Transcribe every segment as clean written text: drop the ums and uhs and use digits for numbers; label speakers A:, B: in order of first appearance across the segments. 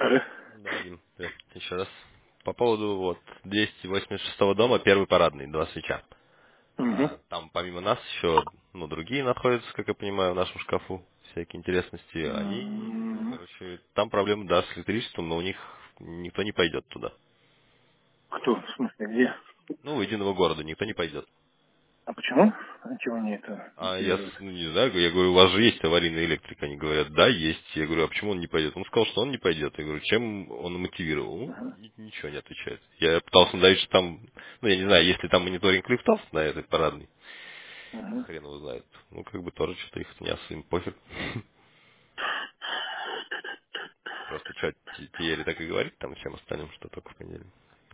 A: Алло.
B: Да, Дим, еще раз. По поводу вот 286 дома, первый парадный, два свеча.
A: Угу.
B: Там помимо нас еще другие находятся, как я понимаю, в нашем шкафу. Всякие интересности. Они, короче, там проблемы, да, с электричеством, но у них никто не пойдет туда.
A: Кто? В смысле, где?
B: Ну, единого города никто не пойдет.
A: А почему? А чего они это
B: А я,
A: мотивируют?
B: не знаю, я говорю, у вас же есть аварийный электрик. Они говорят, да, есть. Я говорю, а почему он не пойдет? Он сказал, что он не пойдет. Я говорю, чем он мотивировал? Ну,
A: Ага.
B: ничего не отвечает. Я пытался надавить, что там, я не знаю, есть ли там мониторинг лифтов на этой парадной.
A: Ага.
B: Хрен его знает. Ну, как бы тоже что-то их не особо им пофиг. Просто что, Тиери так и говорит там всем остальным, что только в понедельник.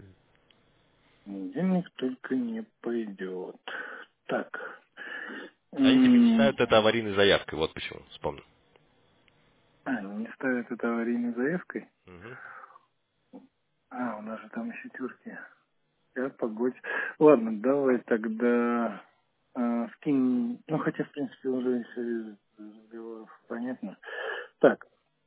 A: Денег только не пойдет. Так.
B: Они типа не ставят это аварийной заявкой, вот почему, вспомнил.
A: Не ставят это аварийной заявкой?
B: Мгм.
A: У нас же там еще тюрки. Погодь. Ладно, давай тогда скинь. Ну, хотя, в принципе, уже все из разговоров понятно. Так,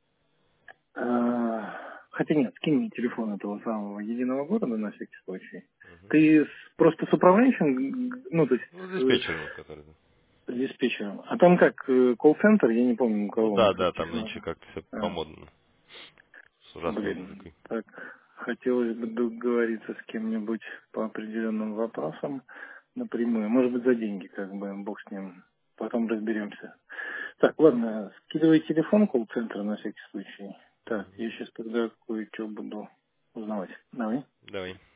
A: хотя нет, скинь мне телефон этого самого единого города на всякий случай.
B: Мгм.
A: Ты просто с управляющим, ну, то есть
B: Ну, диспетчером, который.
A: с диспетчером. А там как, колл-центр, я не помню, у
B: Ну
A: кого мы
B: да,
A: тут
B: да, там нынче
A: телефон.
B: как-то все
A: А,
B: по-модному. С ужасной
A: блин,
B: музыкой.
A: так, хотелось бы договориться с кем-нибудь по определенным вопросам напрямую. Может быть, за деньги, как бы, бог с ним. Потом разберемся. Так, ладно, скидывай телефон колл-центра на всякий случай. Так, я сейчас тогда кое-что буду узнавать. Давай.
B: Давай.